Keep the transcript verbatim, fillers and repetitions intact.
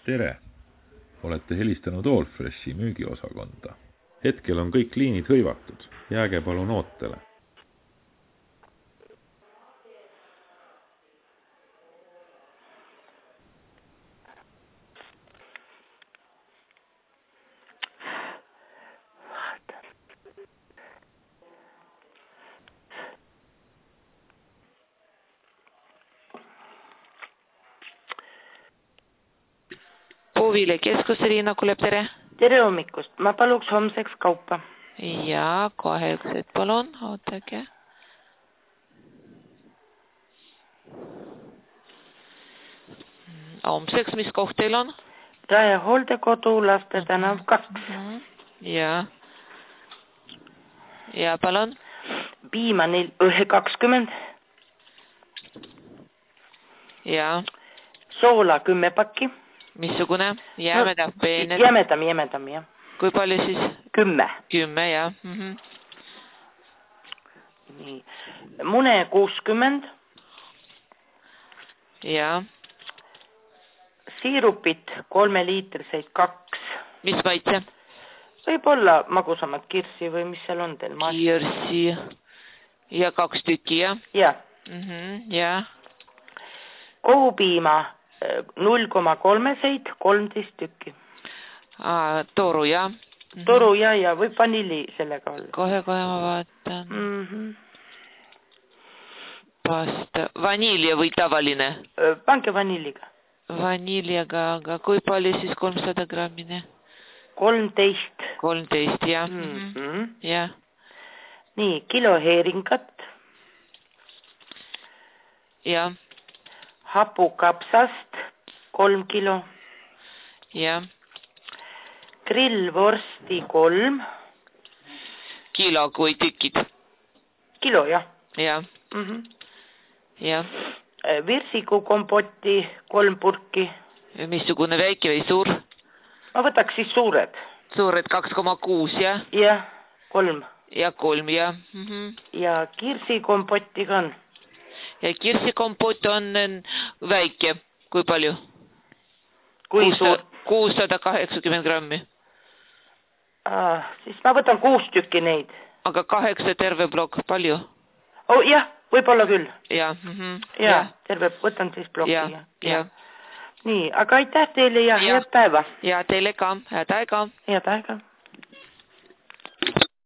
Tere! Olete helistanud Allfreshi müügiosakonda. Hetkel on kõik liinid hõivatud. Jääge palun ootele. Puuvile keskus Riina Kulep, tere. Tere hommikust. Ma paluks homseks kaupa. Ja, kohe üks hetk palun, ootage. Homseks, mis koht teil on? Rae hooldekodu, Laste tänav kaks. Mm-hmm. Ja. Ja, palun? Piima ühe kakskümmend. Ja. Soola kümme pakki. Missugune? Jämedam, no, peened? Jämedam, jämedam, jah. Kui palju siis? Kümme. Kümme, jah. Mm-hmm. Nii. Mune kuuskümmend. Ja. Siirupit kolme liitriseid kaks. Mis maitse? Võib-olla magusamad kirsi või mis seal on teil? Kirsi. Ja kaks tükki, jah? Jah. Mm-hmm. Ja. Kohupiima null koma kolm seid, kolmteist tükki. Aa, toru, jah? Mm-hmm. Toru, ja, ja võib vanilli sellega olla. Kohe, kohe ma vaatan. Mm-hmm. Pasta. Vanilja või tavaline? Pange vanilliga. Vaniljaga, aga kui palju siis kolmsada grammine? kolmteist. kolmteist, jah. Mm-hmm. Ja. Nii, kilo heeringat. Ja. Hapukapsast kolm kilo. Ja. Grillvorsti kolm. Kilo kui tükid? Kilo, jah. Ja. Mm-hmm. Ja. Virsiku kompotti kolm purki. Missugune väike või suur? Ma võtaks siis suured. Suured kaks koma kuus, jah? Jah, kolm. Ja kolm, jah. Mm-hmm. Ja kirsikompotiga on? Ja kirsikompot on väike. Kui palju? Kui suur? kuussada kaheksakümmend grammi. Ah, siis ma võtan kuus tükki neid. Aga kaheksa terve blok, palju? Oh, jah, võib-olla küll. Ja, mm-hmm. ja, ja, terve, võtan siis bloki. Ja, ja. ja. Nii, aga aitäh teile ja, ja. head päeva. Ja teile ka, head aega. Head aega.